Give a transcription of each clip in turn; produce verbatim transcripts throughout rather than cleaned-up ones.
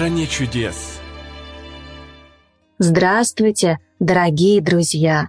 стране чудес. Здравствуйте, дорогие друзья!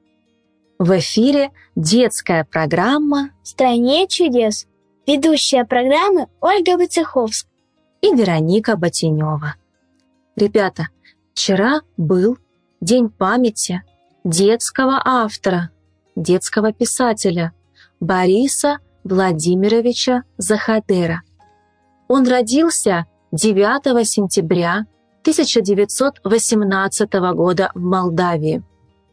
В эфире детская программа «В стране чудес». Ведущая программы Ольга Войцеховская и Вероника Ботинева. Ребята, вчера был День памяти детского автора, детского писателя Бориса Владимировича Захадера. Он родился девятого сентября тысяча девятьсот восемнадцатого года в Молдавии.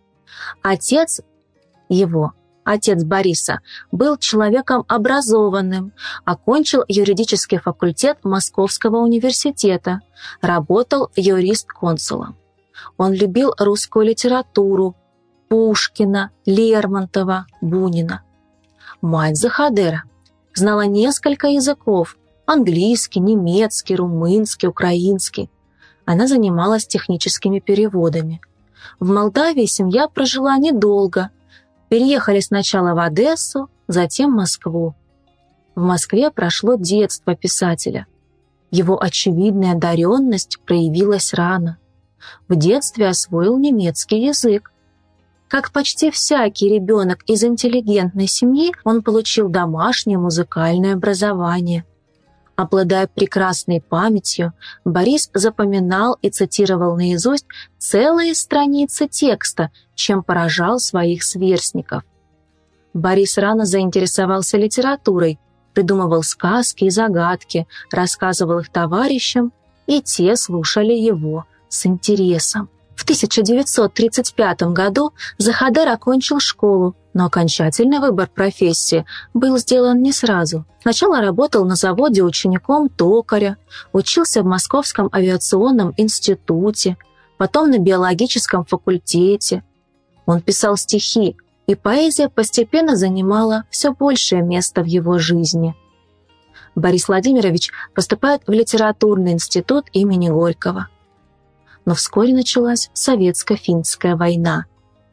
Отец его, отец Бориса, был человеком образованным, окончил юридический факультет Московского университета, работал юрист-консулом. Он любил русскую литературу, Пушкина, Лермонтова, Бунина. Мать Захадера знала несколько языков – английский, немецкий, румынский, украинский. Она занималась техническими переводами. В Молдавии семья прожила недолго. Переехали сначала в Одессу, затем в Москву. В Москве прошло детство писателя. Его очевидная одаренность проявилась рано. В детстве освоил немецкий язык. Как почти всякий ребенок из интеллигентной семьи, он получил домашнее музыкальное образование. Обладая прекрасной памятью, Борис запоминал и цитировал наизусть целые страницы текста, чем поражал своих сверстников. Борис рано заинтересовался литературой, придумывал сказки и загадки, рассказывал их товарищам, и те слушали его с интересом. В тысяча девятьсот тридцать пятом году Захадер окончил школу, но окончательный выбор профессии был сделан не сразу. Сначала работал на заводе учеником токаря, учился в Московском авиационном институте, потом на биологическом факультете. Он писал стихи, и поэзия постепенно занимала все большее место в его жизни. Борис Владимирович поступает в литературный институт имени Горького. Но вскоре началась Советско-финская война.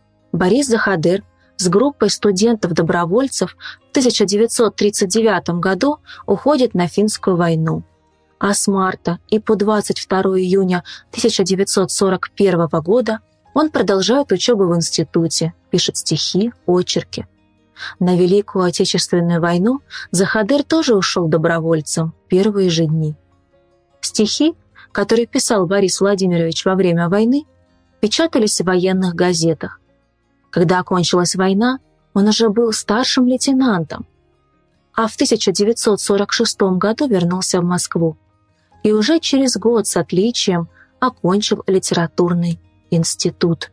Борис Захадер с группой студентов-добровольцев в тысяча девятьсот тридцать девятом году уходит на финскую войну. А с марта и по двадцать второго июня тысяча девятьсот сорок первого года он продолжает учебу в институте, пишет стихи, очерки. На Великую Отечественную войну Захадер тоже ушел добровольцем в первые же дни. Стихи, который писал Борис Владимирович во время войны, печатались в военных газетах. Когда окончилась война, он уже был старшим лейтенантом, а в тысяча девятьсот сорок шестом году вернулся в Москву и уже через год с отличием окончил литературный институт.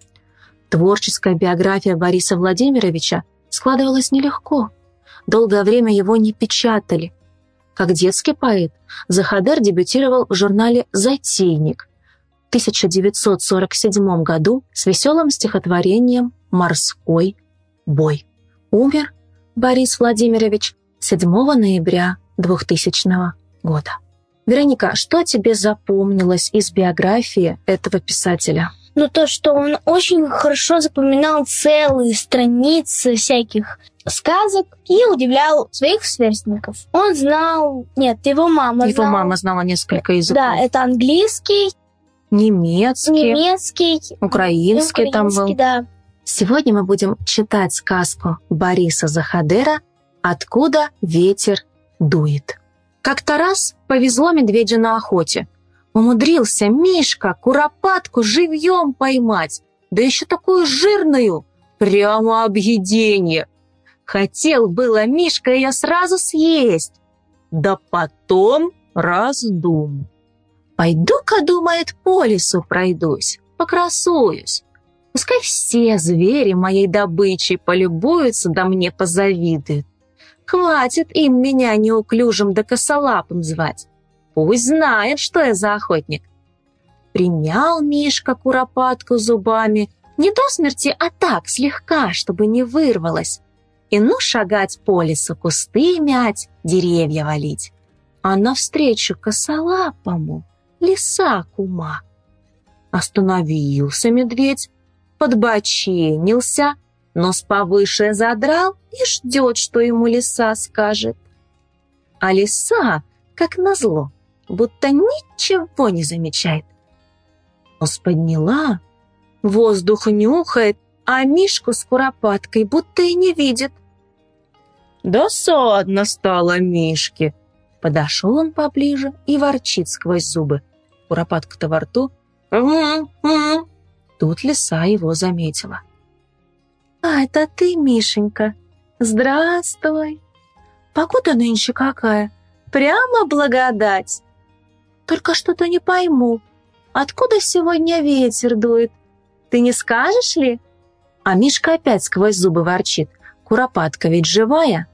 Творческая биография Бориса Владимировича складывалась нелегко. Долгое время его не печатали. Как детский поэт, Захадер дебютировал в журнале «Затейник» в тысяча девятьсот сорок седьмом году с веселым стихотворением «Морской бой». Умер Борис Владимирович седьмого ноября двухтысячного года. Вероника, что тебе запомнилось из биографии этого писателя? Ну, то, что он очень хорошо запоминал целые страницы всяких сказок и удивлял своих сверстников. Он знал... Нет, его мама Его знала... мама знала несколько языков. Да, это английский, немецкий, немецкий, украинский, украинский там был. Да. Сегодня мы будем читать сказку Бориса Захадера «Откуда ветер дует». Как-то раз повезло медведю на охоте. Умудрился Мишка куропатку живьем поймать, да еще такую жирную, прямо объеденье. Хотел было Мишка ее сразу съесть, да потом раздумал. Пойду-ка, думает, по лесу пройдусь, покрасуюсь. Пускай все звери моей добычей полюбуются, да мне позавидуют. Хватит им меня неуклюжим да косолапым звать. Пусть знает, что я за охотник. Примял Мишка куропатку зубами, не до смерти, а так, слегка, чтобы не вырвалась. И ну шагать по лесу, кусты мять, деревья валить. А навстречу косолапому лиса кума. Остановился медведь, подбоченился, нос повыше задрал и ждет, что ему лиса скажет. А лиса, как назло, будто ничего не замечает. Нос подняла, воздух нюхает, а Мишку с куропаткой будто и не видит. Досадно стало Мишке. Подошел он поближе и ворчит сквозь зубы. Куропатка-то во рту. «М-м-м». Тут лиса его заметила. «А, это ты, Мишенька? Здравствуй! Погода нынче какая? Прямо благодать! Только что-то не пойму, откуда сегодня ветер дует? Ты не скажешь ли?» А Мишка опять сквозь зубы ворчит. Куропатка ведь живая.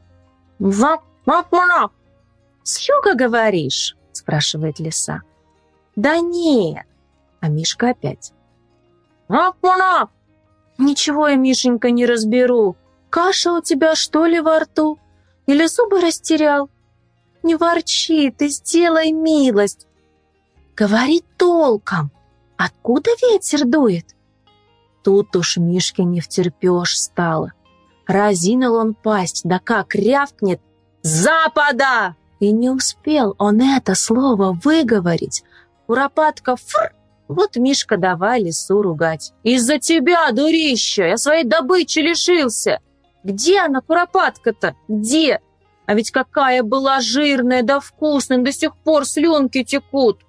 «Ва-ва-ва!» «С юга, говоришь?» – спрашивает лиса. «Да нет!» А Мишка опять. «Ва-ва-ва!» «Ничего я, Мишенька, не разберу. Каша у тебя, что ли, во рту? Или зубы растерял? Не ворчи, ты сделай милость. Говори толком. Откуда ветер дует?» Тут уж Мишке не втерпешь стало. Разинул он пасть, да как рявкнет: «Запада!» И не успел он это слово выговорить. Куропатка фр! Вот Мишка давай лису ругать. «Из-за тебя, дурища, я своей добычи лишился!» «Где она, куропатка-то? Где? А ведь какая была жирная да вкусная, до сих пор слюнки текут!»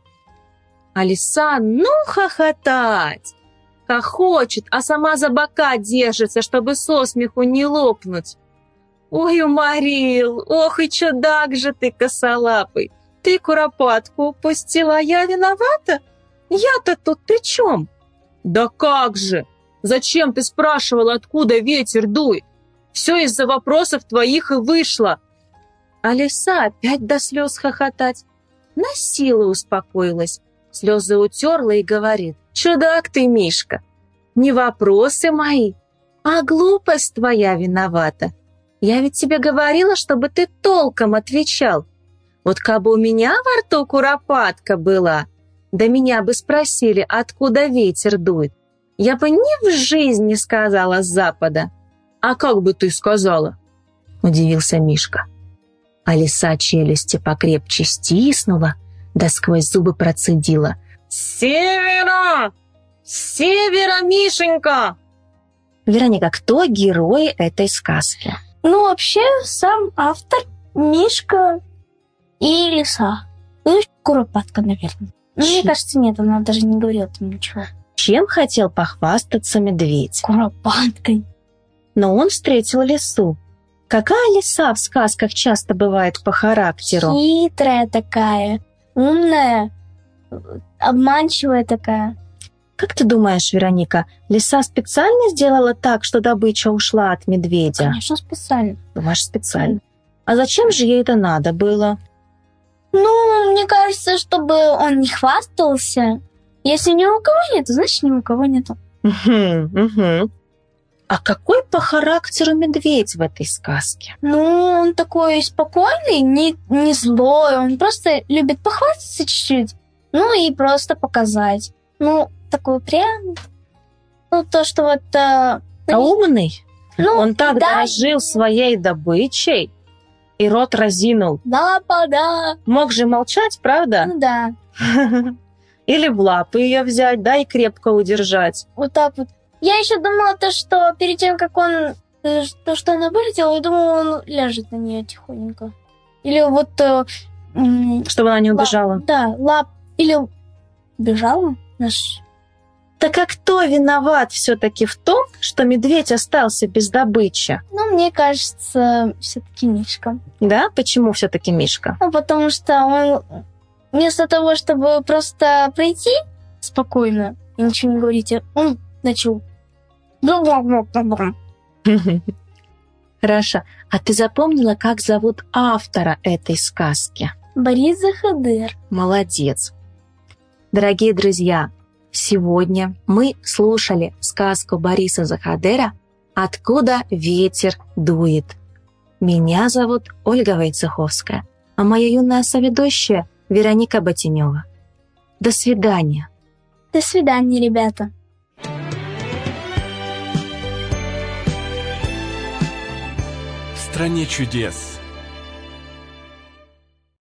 А лиса, ну, хохотать! Хохочет, а сама за бока держится, чтобы со смеху не лопнуть. «Ой, уморил! Ох и чудак же ты, косолапый! Ты куропатку упустила, а я виновата? Я-то тут при чем?» «Да как же! Зачем ты спрашивала, откуда ветер дует? Все из-за вопросов твоих и вышло!» А лиса опять до слез хохотать. На силу успокоилась, слезы утерла и говорит: «Чудак ты, Мишка! Не вопросы мои, а глупость твоя виновата. Я ведь тебе говорила, чтобы ты толком отвечал. Вот кабы у меня во рту куропатка была, да меня бы спросили, откуда ветер дует, я бы ни в жизнь не сказала с запада». «А как бы ты сказала?» – удивился Мишка. А лиса челюсти покрепче стиснула, да сквозь зубы процедила: «С севера! С севера, Мишенька!» Вероника, кто герой этой сказки? Ну, вообще, сам автор Мишка и лиса. И куропатка, наверное. Ну, мне кажется, нет, она даже не говорила там ничего. Чем хотел похвастаться медведь? Куропаткой. Но он встретил лису. Какая лиса в сказках часто бывает по характеру? Хитрая такая, умная, обманчивая такая. Как ты думаешь, Вероника, лиса специально сделала так, что добыча ушла от медведя? Конечно, специально. Думаешь, специально. А зачем же ей это надо было? Ну, мне кажется, чтобы он не хвастался. Если ни у кого нет, значит, ни у кого нету. Угу, угу. А какой по характеру медведь в этой сказке? Ну, он такой спокойный, не, не злой. Он просто любит похвастаться чуть-чуть. Ну, и просто показать. Ну, такой прям... Ну, то, что вот... А, а умный? Ну, он так да, дорожил своей добычей и рот разинул. Да, да. Мог же молчать, правда? Ну, да. Или в лапы ее взять, да, и крепко удержать. Вот так вот. Я еще думала, то, что перед тем, как он... То, что она вылетела, я думала, он ляжет на нее тихонько. Или вот... Чтобы она не убежала. Лап, да, лап... Или убежала наш... Так а кто виноват все-таки в том, что медведь остался без добычи? Ну, мне кажется, все-таки Мишка. Да? Почему все-таки Мишка? Ну, потому что он вместо того, чтобы просто пройти спокойно и ничего не говорить, он начал... Хорошо. А ты запомнила, как зовут автора этой сказки? Борис Захадыр. Молодец. Дорогие друзья, сегодня мы слушали сказку Бориса Захадыра «Откуда ветер дует». Меня зовут Ольга Войцеховская, а моя юная соведущая Вероника Ботинева. До свидания. До свидания, ребята. В стране чудес